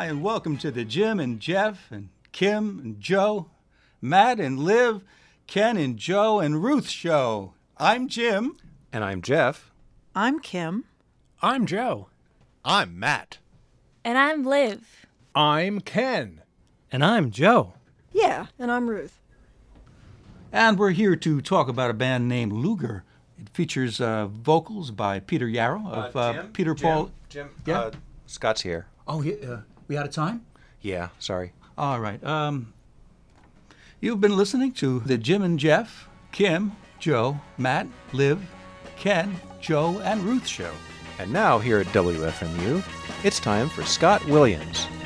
and welcome to the Jim and Jeff and Kim and Joe, Matt and Liv, Ken and Joe and Ruth show. I'm Jim. And I'm Jeff. I'm Kim. I'm Joe. I'm Matt. And I'm Liv. I'm Ken. And I'm Joe. Yeah, and I'm Ruth. And we're here to talk about a band named Luger. It features vocals by Peter Yarrow of Peter Paul. Jim, Yeah? Scott's here. Oh, yeah, we out of time? Yeah, sorry. All right. You've been listening to the Jim and Jeff, Kim, Joe, Matt, Liv, Ken, Joe, and Ruth show. And now here at WFMU, it's time for Scott Williams.